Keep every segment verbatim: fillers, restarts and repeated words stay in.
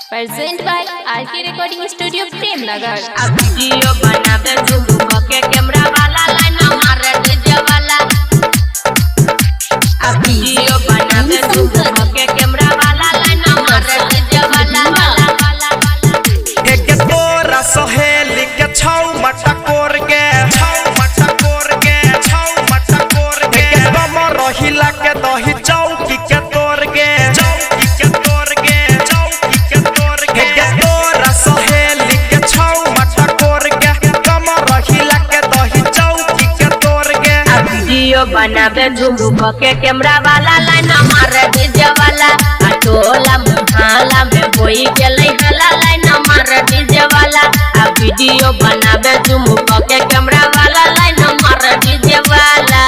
Present by RK recording studio Premnagar. अब video बनावे झूम के कैमरा वाला लाइन मारे डीजे वाला। अब वीडियो बनावे झूम के कैमरा वाला लाइन मारे डीजे वाला। एक तोरा सहेली के छौ मटा कोर के छौ मटा कोर के छौ मटा कोर के एक बम रहिला के दही चौकी के तोर के चौकी के तोर के चौकी के तोर के एक तोरा सहेली के छौ मटा कोर के बम रहिला के दही चौकी के तोर के। अब वीडियो बनावे झूम के कैमरा वाला लाइन मारे डीजे वाला। टोला मुहाला में होई गेलै हला लाइन मारे डीजे वाला। अब वीडियो बनावे झूम के कैमरा वाला लाइन मारे डीजे वाला।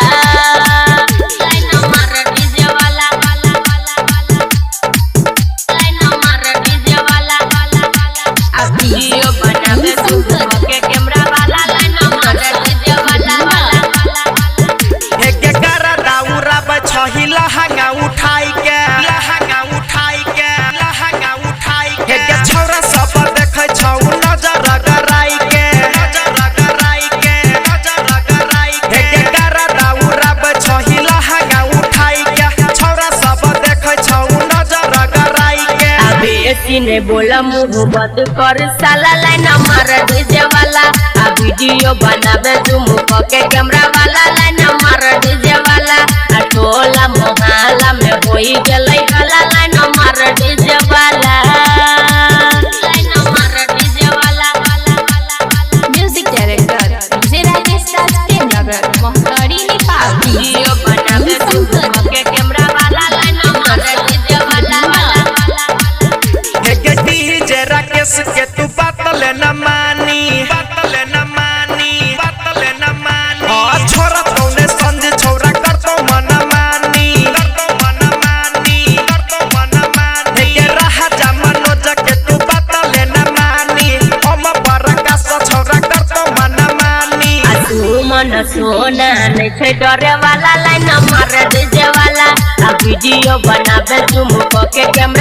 लाइन मारे डीजे वाला वाला वाला वाला लाइन मारे डीजे वाला वाला वाला। अब वीडियो बनावे झूम के कैमरा वाला लाइन मारे डीजे वाला वाला वाला। एक करा दाउरा बछही लहंगा उठाई के लहंगा उठाई के लहंगा उठाई के एक छौरा सब देखै छौ नजर गराई के नजर गराई के नजर गराई के एक करा दाउरा बछही लहंगा उठाई के छौरा सब देखै छौ नजर गराई के। अबे सीने बोला मुंह बंद कर साला लाइन मार डीजे वाला। आ वीडियो बनावे झूम के कैमरा वाला लाइन मार डीजे वाला। आ टोला मोहल्ला में होई गेलै हला लाइन मार डीजे वाला। लाइन मार डीजे वाला वाला वाला वाला। Music director DJ Rajesh Raj Premnagar Mohtari Nepal. Video बनावे झूम के कैमरा वाला लाइन मार डीजे वाला वाला वाला। एक डीजे राकेश के तू बातल न मानी बातल न मानी बातल न मानी आ छोरा तौने संज छोरा करतो मन मानी करतो मन मानी करतो मन मानी के राजा मनोज के तू बातल न मानी हम प्रकाश छोरा करतो मन मानी। आ तू मन सोना नहीं छै डरे वाला लाइन मार डीजे वाला। आ वीडियो बनावे झूम के कैमरा